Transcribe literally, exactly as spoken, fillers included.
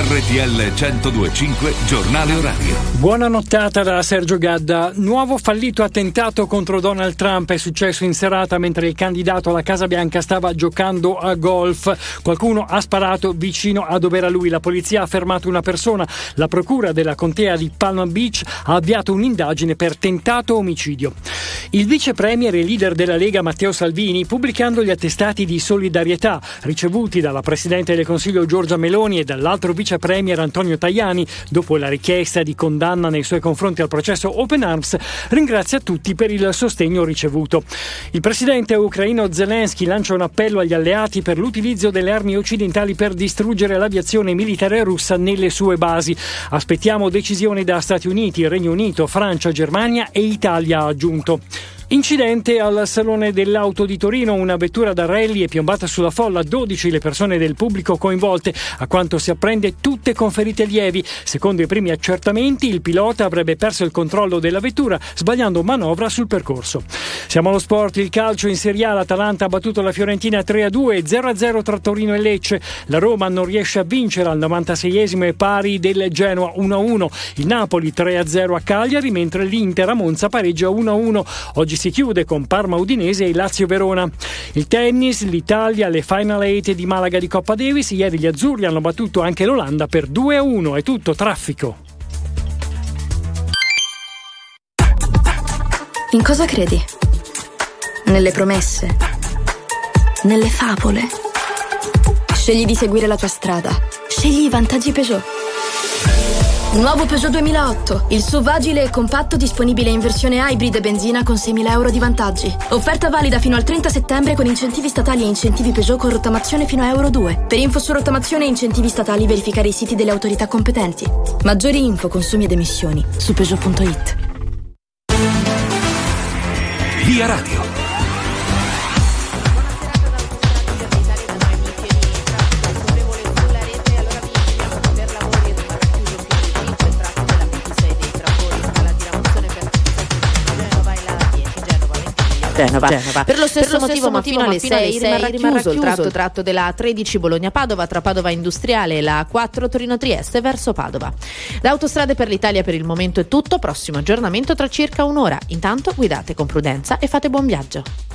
R T L centodue e cinque Giornale Orario. Buona nottata da Sergio Gadda. Nuovo fallito attentato contro Donald Trump è successo in serata mentre il candidato alla Casa Bianca stava giocando a golf. Qualcuno ha sparato vicino a dove era lui. La polizia ha fermato una persona. La procura della contea di Palm Beach ha avviato un'indagine per tentato omicidio. Il vice premier e leader della Lega Matteo Salvini, pubblicando gli attestati di solidarietà ricevuti dalla Presidente del Consiglio Giorgia Meloni e dall'altro vice premier Antonio Tajani dopo la richiesta di condanna nei suoi confronti al processo Open Arms, ringrazia tutti per il sostegno ricevuto. Il presidente ucraino Zelensky lancia un appello agli alleati per l'utilizzo delle armi occidentali per distruggere l'aviazione militare russa nelle sue basi. Aspettiamo decisioni da Stati Uniti, Regno Unito, Francia, Germania e Italia, ha aggiunto. Incidente al Salone dell'Auto di Torino, una vettura da rally è piombata sulla folla, dodici le persone del pubblico coinvolte, a quanto si apprende tutte con ferite lievi. Secondo i primi accertamenti il pilota avrebbe perso il controllo della vettura sbagliando manovra sul percorso. Siamo allo sport, il calcio in Serie A, l'Atalanta ha battuto la Fiorentina tre a due, zero a zero tra Torino e Lecce, la Roma non riesce a vincere al novantaseiesimo e pari del Genoa uno a uno, il Napoli tre a zero a Cagliari, mentre l'Inter a Monza pareggia uno a uno. Oggi si chiude con Parma Udinese e Lazio Verona. Il tennis, l'Italia, le Final eight di Malaga di Coppa Davis. Ieri gli azzurri hanno battuto anche l'Olanda per due a uno. È tutto, traffico. In cosa credi? Nelle promesse? Nelle favole? Scegli di seguire la tua strada. Scegli i vantaggi Peugeot. Nuovo Peugeot duemilaotto, il S U V agile e compatto disponibile in versione hybrid e benzina con seimila euro di vantaggi. Offerta valida fino al trenta settembre con incentivi statali e incentivi Peugeot con rottamazione fino a euro due. Per info su rottamazione e incentivi statali verificare i siti delle autorità competenti. Maggiori info, consumi ed emissioni su Peugeot punto it. Via Radio. Genova. Genova. Per lo stesso, per lo motivo, stesso motivo, ma fino alle sei rimarrà chiuso il tratto tratto della tredici Bologna-Padova tra Padova Industriale e la quattro Torino-Trieste verso Padova. Da Autostrade per l'Italia per il momento è tutto, prossimo aggiornamento tra circa un'ora. Intanto guidate con prudenza e fate buon viaggio.